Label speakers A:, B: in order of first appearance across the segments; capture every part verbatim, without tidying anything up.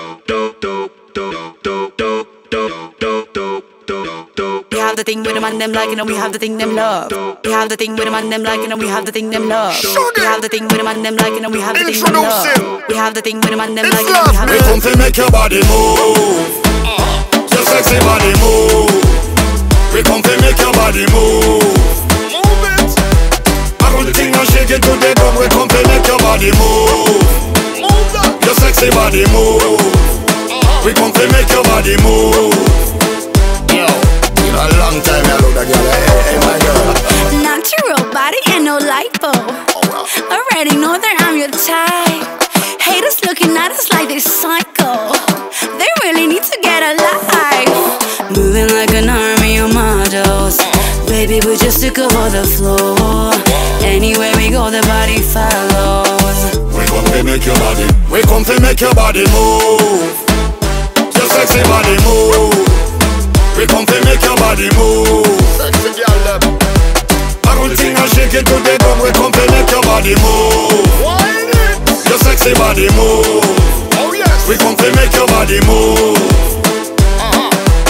A: We have the thing with them and them like, you know, we have the thing them love. We have the thing with them and them like, you know, we have the thing them love. We have the thing with them and them like, you know, we have the thing them love. We have the thing with them and them like, you know, we have the
B: thing. We come to make your body move. Your sexy body move. We come to make your body move. Move it. I roll the thing and shake it to the ground. We come to make your body move. Move that. Your sexy body move. We come to make your body move. Yo, in a long time I look at girl, hey, hey, my girl.
A: Natural body and no lipo.
B: Oh, well.
A: Already know that I'm your type. Haters looking at us like they psycho. They really need to get a life. Moving like an army of models. Baby, we just took over the floor. Anywhere we go, the body follows.
B: We come to make your body. We come to make your body move. Your sexy body move. We come to make your body move. Sexy girl, them. I roll thing and shake it to the ground. We come to make your body move. Wine it. Your sexy body move. Oh yes. We come to make your body move. Uh-huh.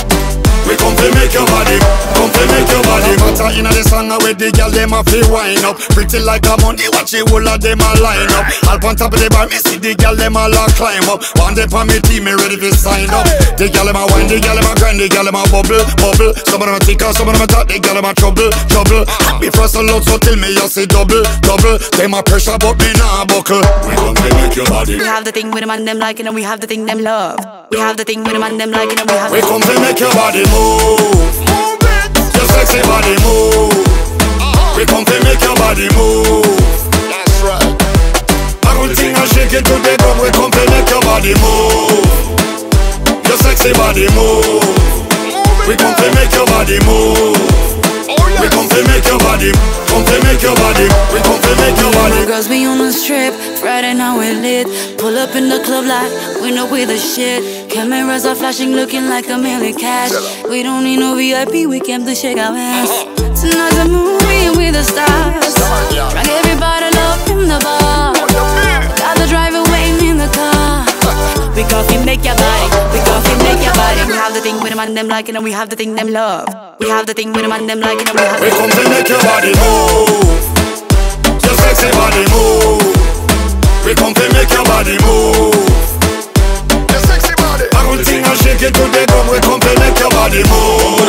B: We come to make your body. Come to make your body. Matter inna the song with the girl them a fi wind up. Pretty like a money, watch it all of them a line up. All on top of the bar, me see the girl them all a climb up. One day for me team, me ready to sign up. The girl them a wine, the girl them a grind, the girl them a bubble, bubble. Some of them a tick some of them a talk, the girl them a trouble, trouble. Happy first and loud, so till me you say double, double. Them a pressure, but me nah buckle. We gon' make your body.
A: We have the thing with them and them like, you know, we have the thing them love. We have the thing with them and them like, you know, we have.
B: We come to make your body move. Move it. Your sexy body move. Uh-huh. We come to make your body move. That's right. I roll thing and shake it to the ground. We come to make your body move. Your sexy body move. Move we come to make your body move. Oh, yes. We come to make your body. Come to make your body. We come to make your body.
A: Girls be on the strip, Friday night we lit. Pull up in the club like we know we the shit. Cameras are flashing, looking like a million cash. We don't need no V I P, we came to shake our ass. Tonight's a movie and we the stars. Drag everybody up in the bar. Got the driver waiting in the car. We gon' fi make your body, we gon' fi make your body. We have the thing with them and them like, you know, we have the thing them love. We have the thing with them and them like, you know, we have.
B: We come to make your body move. Your sexy body move. We come to make your body move. Your sexy body. I roll thing and shake it to the ground. We come to make your body move.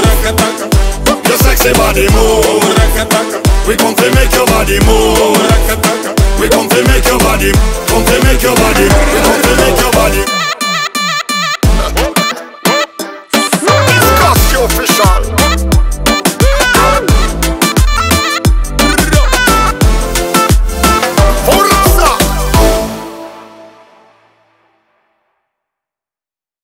B: Your sexy body move. We come to make your body move. We come to make your body.